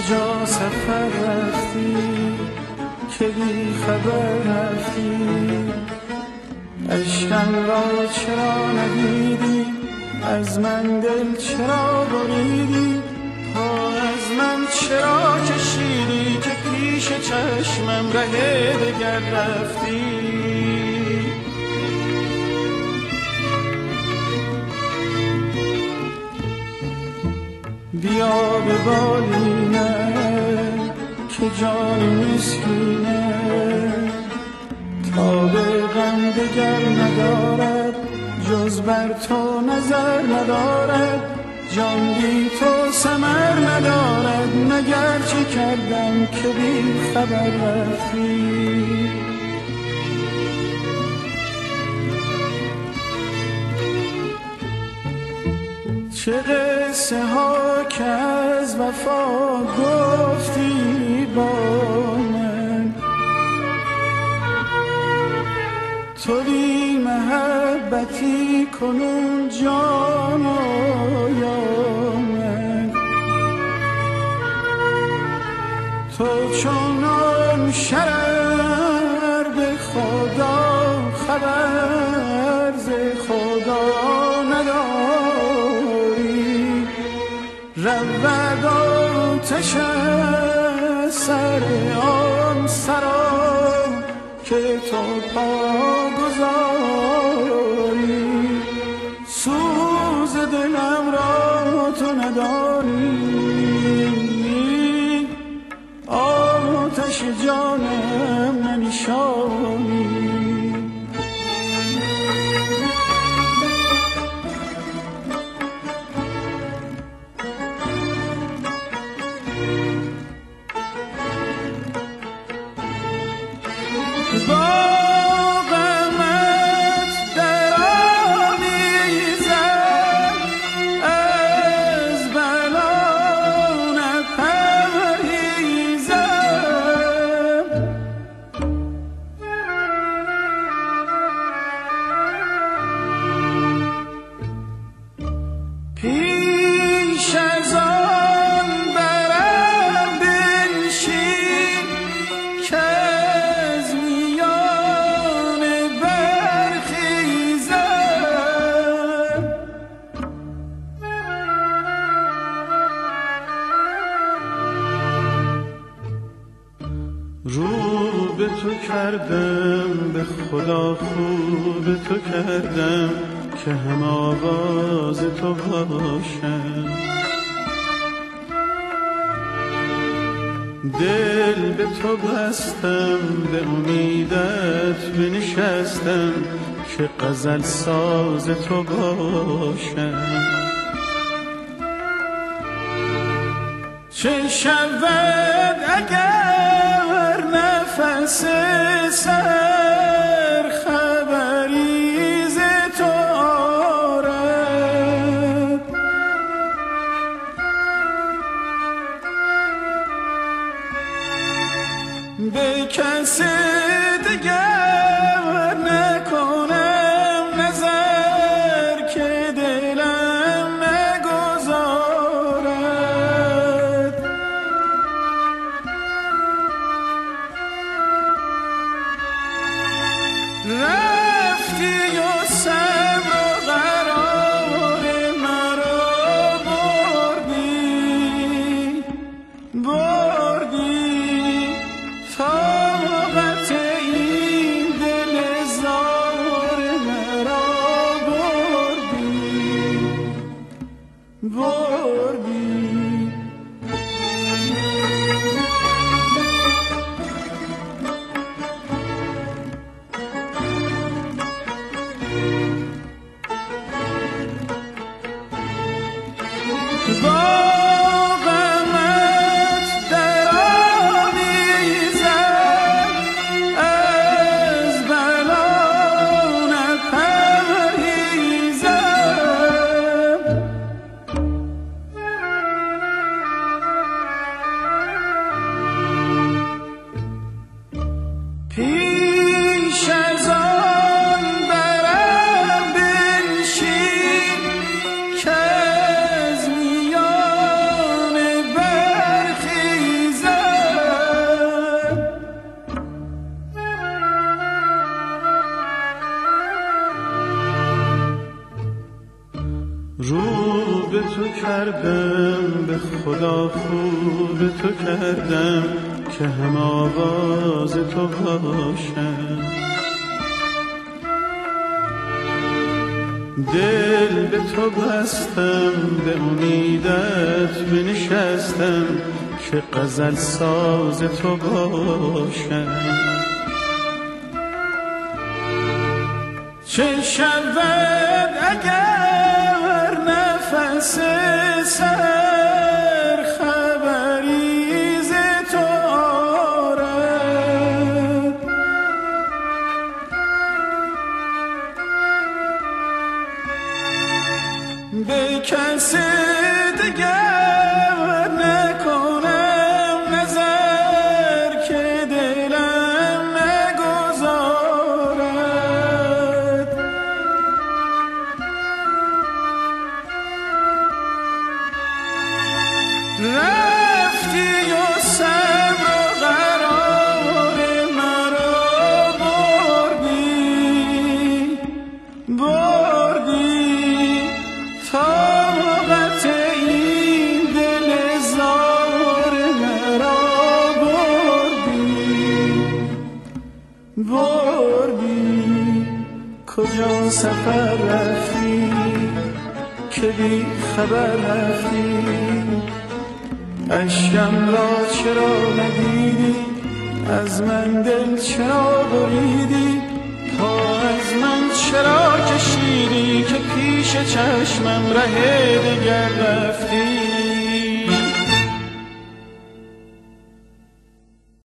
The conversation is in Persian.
کجا سفر رفتی که بی خبر رفتی؟ عشقم را چرا ندیدی؟ از من دل چرا بریدی؟ پا از من چرا کشیدی که پیش چشمم ره دگر رفتی؟ بیا به بالینه که جان مسکینه تا به غم دگر ندارد، جز بر تو نظر ندارد، جان بی تو ثمر ندارد. مگر چه کردم که بی خبر رفتی؟ چه قصه ها که از وفا گفتی با من، تو بی محبتی کنون جان آید. تو چونان شرر به خدا خبر ز خدا نداری، رود آتش سر آن سرا که تو پا گذاری. سوز دلم را تو نداری، آتش جانم ننشانی. پیش از آن برم بنشین که از میان برخیزم. رو به تو کردم به خدا خوب تو کردم که هم آواز تو باشم. دل به تو بستم به امیدت بنشستم که غزل ساز تو باشم. چه شود اگر نفس سر خبری ز تو آرد، به کس دگر نکنم نظر که دلم نگذارد. رفتی و صبر و قرار مرا بردی، طاقت به تو کردم که هم آواز تو باشم. دل به تو بستم، به امیدت بنشستم که غزل ساز تو باشم. چه شود اگر نفس سحر خبری ز تو آرد، به کس دگر نکنم نظر که دلم نگذارد. رفتی و صبر و قرار مرا بردی طاقت این دل زار مرا بردی. کجا سفر رفتی که بی خبر رفتی؟ اشکم را چرا ندیدی؟ از من دل چرا بریدی؟ پا از من چرا کشیدی که پیش چشمم ره دگر رفتی؟